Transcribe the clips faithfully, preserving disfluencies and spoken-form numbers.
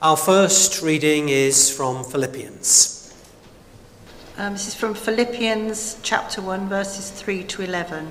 Our first reading is from Philippians. Um, this is from Philippians chapter one, verses three to eleven.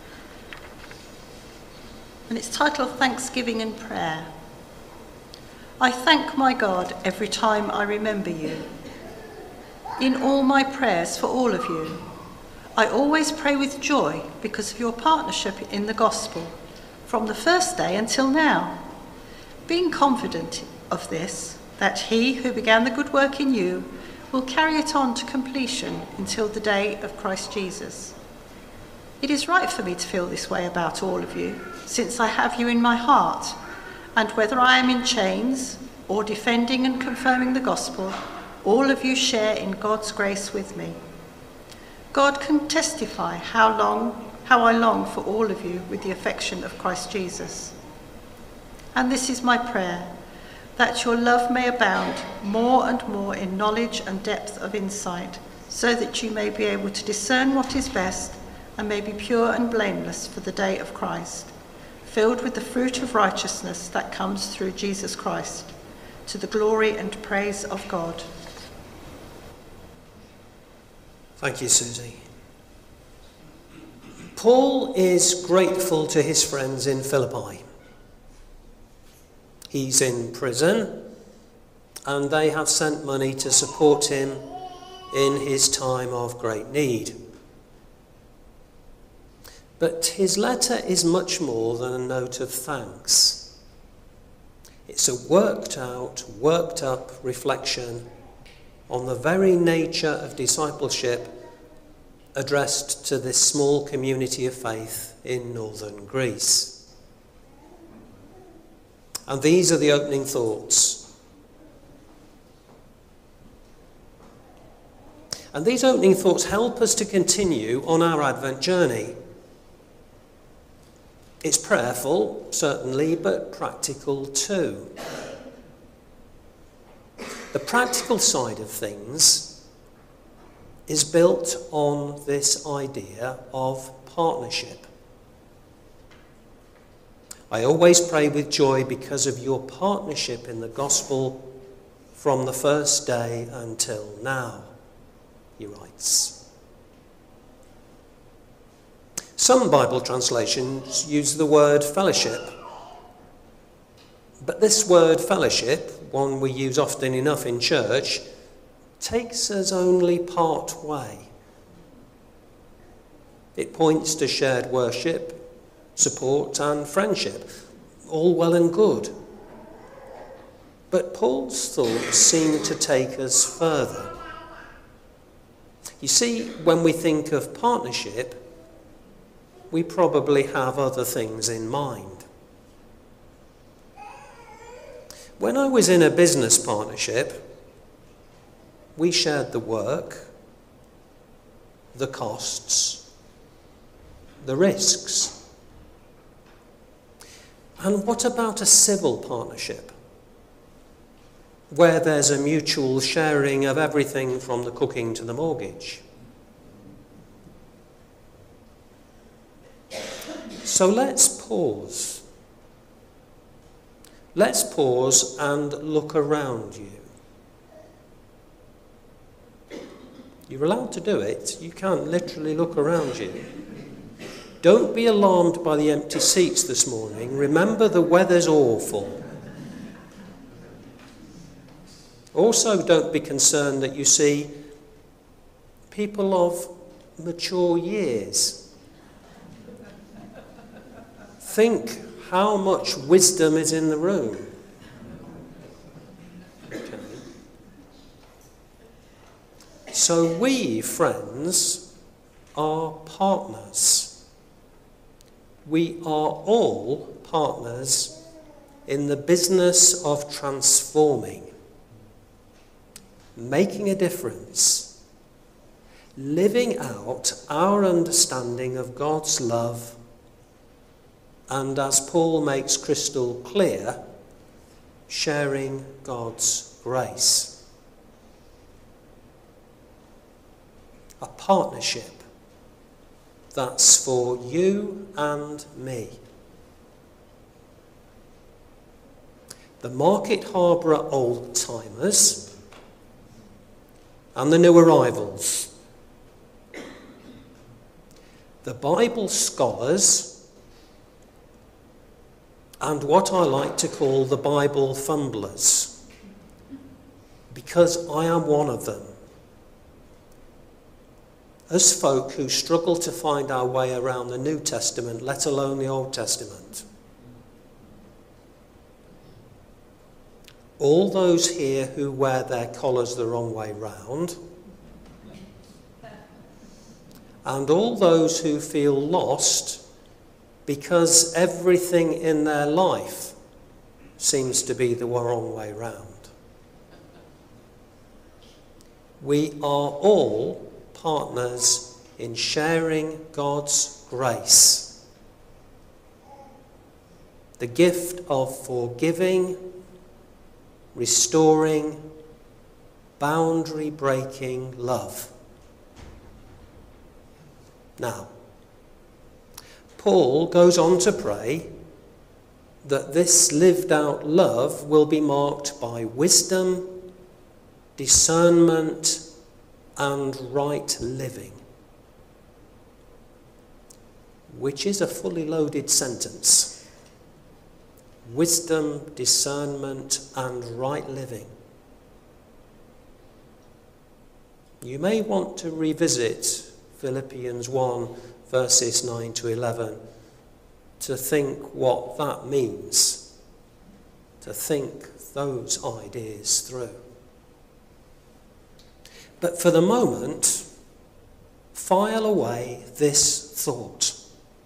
And it's titled Thanksgiving and Prayer. I thank my God every time I remember you. In all my prayers for all of you, I always pray with joy because of your partnership in the gospel from the first day until now, being confident of this, that he who began the good work in you will carry it on to completion until the day of Christ Jesus. It is right for me to feel this way about all of you, since I have you in my heart, and whether I am in chains or defending and confirming the gospel, all of you share in God's grace with me. God can testify how long, how I long for all of you with the affection of Christ Jesus. And this is my prayer, that your love may abound more and more in knowledge and depth of insight, so that you may be able to discern what is best and may be pure and blameless for the day of Christ, filled with the fruit of righteousness that comes through Jesus Christ, to the glory and praise of God. Thank you, Susie. Paul is grateful to his friends in Philippi. He's in prison, and they have sent money to support him in his time of great need. But his letter is much more than a note of thanks. It's a worked out, worked up reflection on the very nature of discipleship addressed to this small community of faith in northern Greece. And these are the opening thoughts. And these opening thoughts help us to continue on our Advent journey. It's prayerful, certainly, but practical too. The practical side of things is built on this idea of partnership. I always pray with joy because of your partnership in the gospel from the first day until now, he writes. Some Bible translations use the word fellowship, but this word fellowship, one we use often enough in church, takes us only part way. It points to shared worship, support and friendship, all well and good. But Paul's thoughts seem to take us further. You see, when we think of partnership, we probably have other things in mind. When I was in a business partnership, we shared the work, the costs, the risks. And what about a civil partnership, where there's a mutual sharing of everything from the cooking to the mortgage? So let's pause. Let's pause and look around you. You're allowed to do it. You can't literally look around you. Don't be alarmed by the empty seats this morning. Remember, the weather's awful. Also, don't be concerned that you see people of mature years. Think how much wisdom is in the room. Okay. So we, friends, are partners. We are all partners in the business of transforming, making a difference, living out our understanding of God's love, and as Paul makes crystal clear, sharing God's grace. A partnership that's for you and me. the Market Harborough old-timers and the new arrivals, the Bible scholars and what I like to call the Bible fumblers, because I am one of them. As folk who struggle to find our way around the New Testament, let alone the Old Testament. All those here who wear their collars the wrong way round, and all those who feel lost because everything in their life seems to be the wrong way round. We are all partners in sharing God's grace, the gift of forgiving, restoring, boundary-breaking love. Now, Paul goes on to pray that this lived-out love will be marked by wisdom, discernment, and right living, which is a fully loaded sentence. Wisdom, discernment, and right living. You may want to revisit Philippians one, verses nine to eleven, to think what that means, to think those ideas through. But for the moment, file away this thought.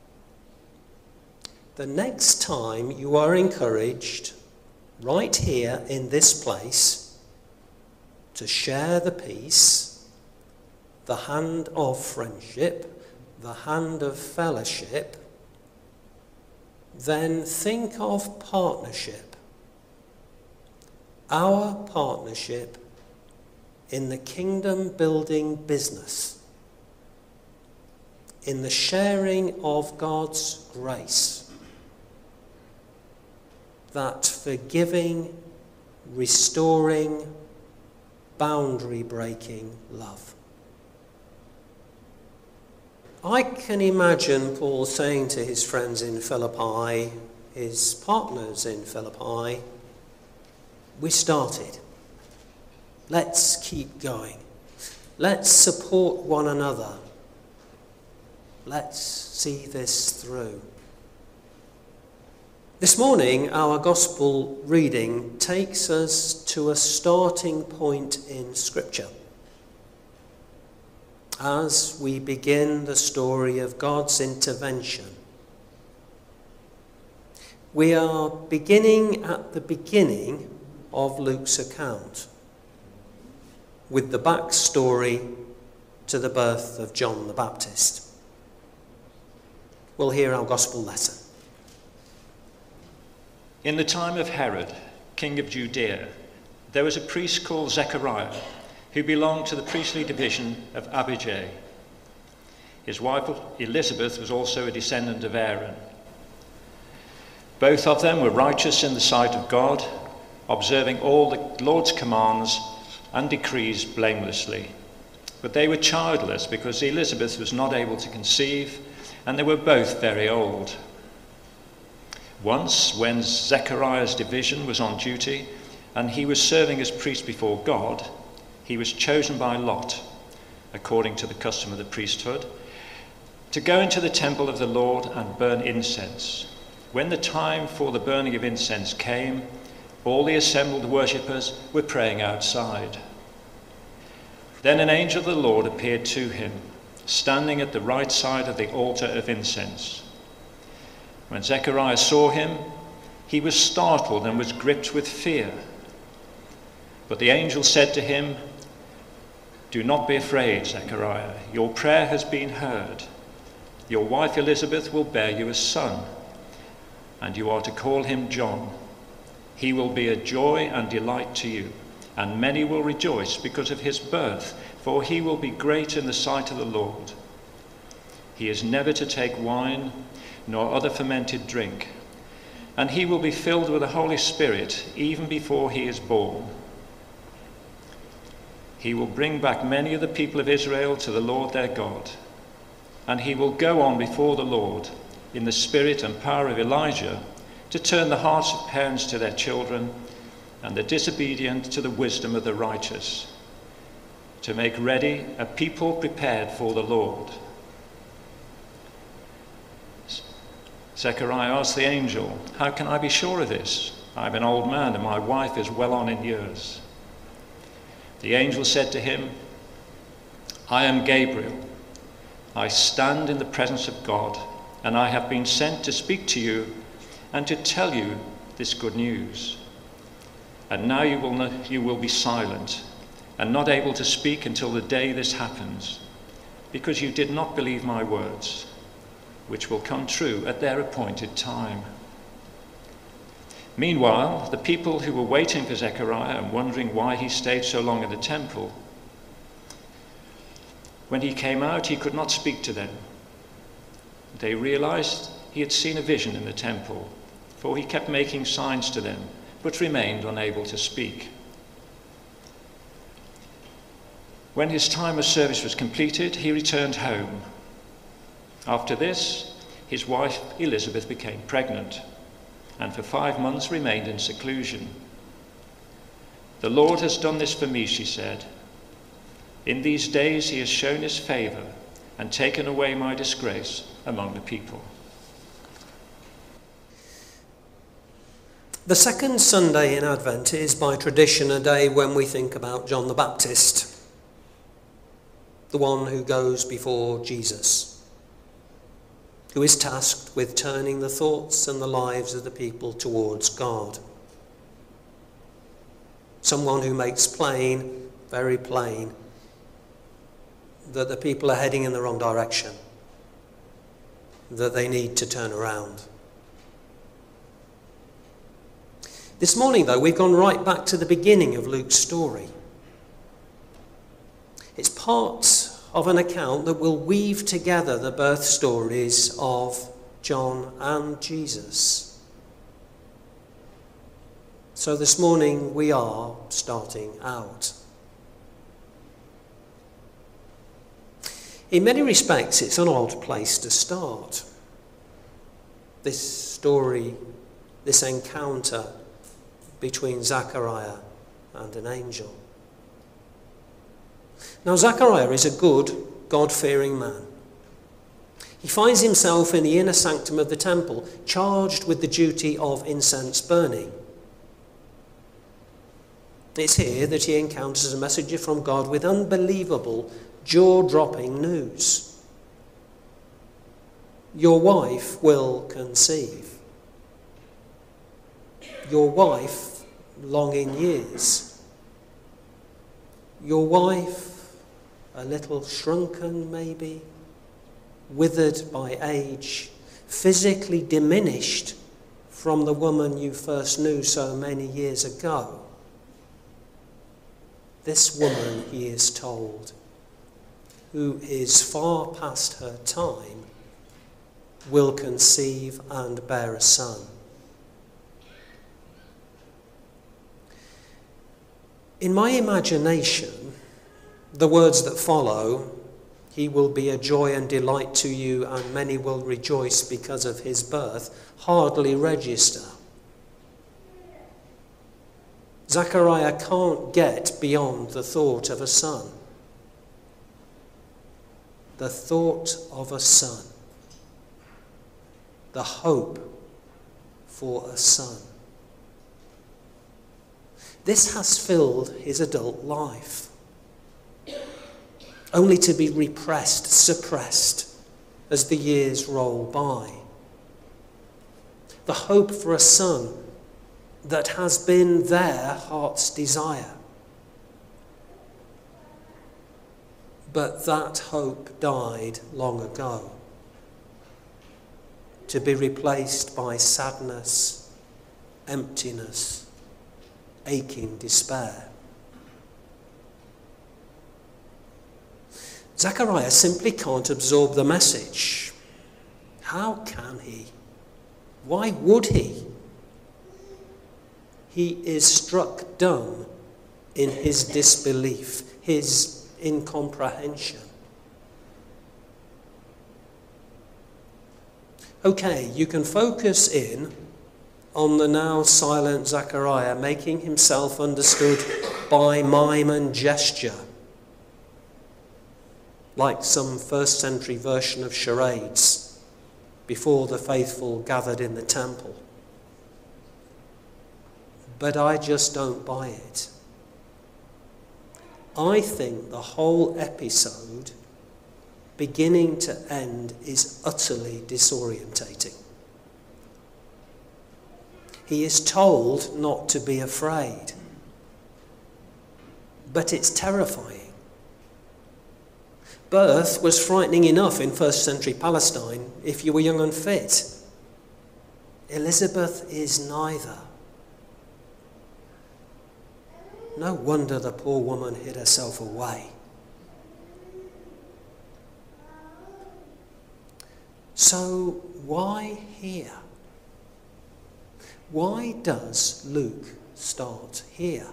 The next time you are encouraged, right here in this place, to share the peace, the hand of friendship, the hand of fellowship, then think of partnership. Our partnership in the kingdom building business, in the sharing of God's grace, that forgiving, restoring, boundary-breaking love. I can imagine Paul saying to his friends in Philippi, his partners in Philippi, we started. Let's keep going. Let's support one another. Let's see this through. This morning, our gospel reading takes us to a starting point in Scripture as we begin the story of God's intervention. We are beginning at the beginning of Luke's account, with the backstory to the birth of John the Baptist. We'll hear our gospel lesson. In the time of Herod, king of Judea, there was a priest called Zechariah, who belonged to the priestly division of Abijah. His wife Elizabeth was also a descendant of Aaron. Both of them were righteous in the sight of God, observing all the Lord's commands and decrees blamelessly. But they were childless because Elizabeth was not able to conceive, and they were both very old. Once, when Zechariah's division was on duty and he was serving as priest before God, he was chosen by lot, according to the custom of the priesthood, to go into the temple of the Lord and burn incense. When the time for the burning of incense came, all the assembled worshippers were praying outside. Then an angel of the Lord appeared to him, standing at the right side of the altar of incense. When Zechariah saw him, he was startled and was gripped with fear. But the angel said to him, "Do not be afraid, Zechariah. Your prayer has been heard. Your wife Elizabeth will bear you a son, and you are to call him John. He will be a joy and delight to you, and many will rejoice because of his birth, for he will be great in the sight of the Lord. He is never to take wine nor other fermented drink, and he will be filled with the Holy Spirit even before he is born. He will bring back many of the people of Israel to the Lord their God, and he will go on before the Lord in the spirit and power of Elijah to turn the hearts of parents to their children and the disobedient to the wisdom of the righteous, to make ready a people prepared for the Lord. Zechariah asked the angel, "How can I be sure of this? I'm an old man and my wife is well on in years." The angel said to him, "I am Gabriel. I stand in the presence of God, and I have been sent to speak to you and to tell you this good news. And now you will, not, you will be silent and not able to speak until the day this happens, because you did not believe my words, which will come true at their appointed time." Meanwhile, the people who were waiting for Zechariah and wondering why he stayed so long in the temple, when he came out, he could not speak to them. They realized he had seen a vision in the temple, for he kept making signs to them, but remained unable to speak. When his time of service was completed, he returned home. After this, his wife Elizabeth became pregnant, and for five months remained in seclusion. "The Lord has done this for me," she said. "In these days he has shown his favor and taken away my disgrace among the people." The second Sunday in Advent is by tradition a day when we think about John the Baptist, the one who goes before Jesus, who is tasked with turning the thoughts and the lives of the people towards God. Someone who makes plain, very plain, that the people are heading in the wrong direction, that they need to turn around. This morning, though, we've gone right back to the beginning of Luke's story. It's part of an account that will weave together the birth stories of John and Jesus. So this morning we are starting out. In many respects, it's an odd place to start. This story, this encounter between Zechariah and an angel. Now, Zechariah is a good, God-fearing man. He finds himself in the inner sanctum of the temple, charged with the duty of incense burning. It's here that he encounters a messenger from God with unbelievable, jaw-dropping news. Your wife will conceive. Your wife long in years. Your wife a little shrunken maybe, withered by age, physically diminished from the woman you first knew so many years ago. This woman, he is told, who is far past her time, will conceive and bear a son. In my imagination, the words that follow, "He will be a joy and delight to you, and many will rejoice because of his birth," hardly register. Zechariah can't get beyond the thought of a son. The thought of a son. The hope for a son. This has filled his adult life, only to be repressed, suppressed as the years roll by. The hope for a son that has been their heart's desire. But that hope died long ago, to be replaced by sadness, emptiness, aching despair. Zechariah simply can't absorb the message. How can he? Why would he? he is struck dumb in his disbelief, his incomprehension. Okay, you can focus in on the now silent Zechariah making himself understood by mime and gesture, like some first century version of charades before the faithful gathered in the temple. But I just don't buy it. I think the whole episode, beginning to end, is utterly disorientating. He is told not to be afraid, but it's terrifying. Birth was frightening enough in first century Palestine if you were young and fit. Elizabeth is neither. No wonder the poor woman hid herself away. So why here? Why does Luke start here?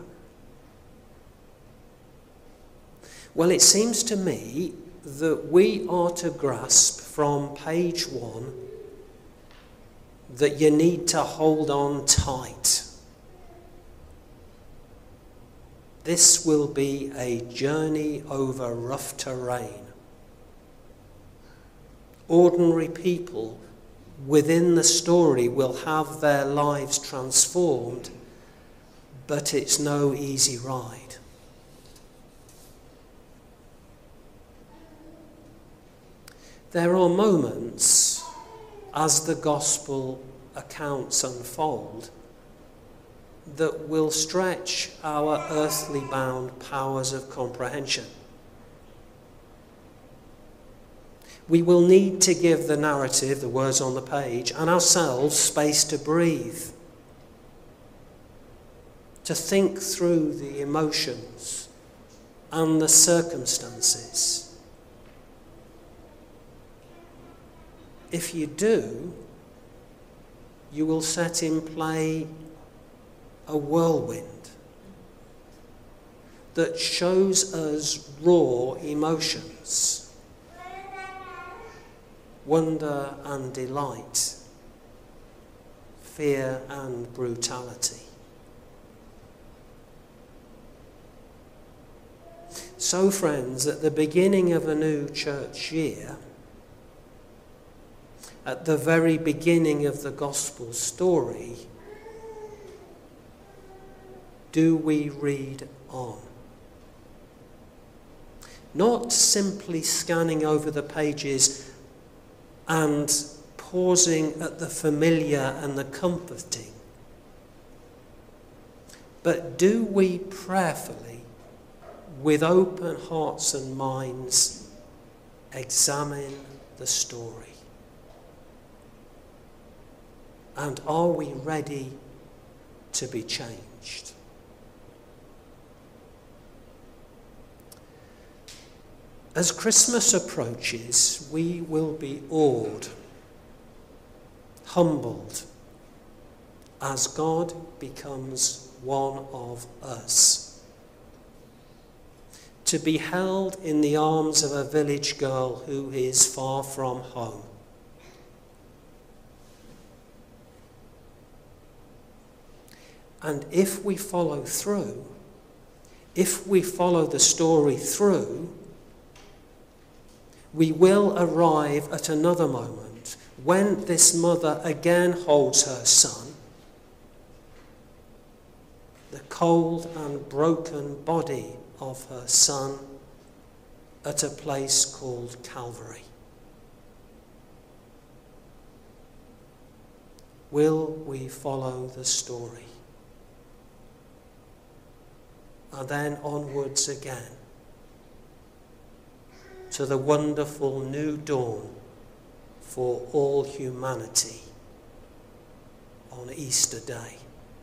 Well, it seems to me that we are to grasp from page one that you need to hold on tight. This will be a journey over rough terrain. Ordinary people within the story will have their lives transformed, but it's no easy ride. There are moments as the gospel accounts unfold that will stretch our earthly bound powers of comprehension. We will need to give the narrative, the words on the page, and ourselves space to breathe, to think through the emotions and the circumstances. If you do, you will set in play a whirlwind that shows us raw emotions, wonder and delight, fear and brutality. So, friends, at the beginning of a new church year, at the very beginning of the gospel story, do we read on? Not simply scanning over the pages and pausing at the familiar and the comforting, but do we prayerfully, with open hearts and minds, examine the story? And are we ready to be changed? As Christmas approaches, we will be awed, humbled, as God becomes one of us. To be held in the arms of a village girl who is far from home. And if we follow through, if we follow the story through, we will arrive at another moment when this mother again holds her son, the cold and broken body of her son, at a place called Calvary. Will we follow the story? And then onwards again to the wonderful new dawn for all humanity on Easter Day.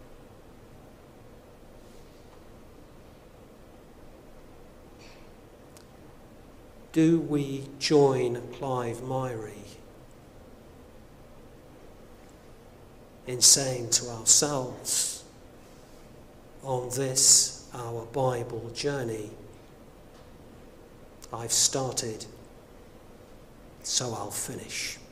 Do we join Clive Myrie in saying to ourselves, on this, our Bible journey. I've started, so I'll finish.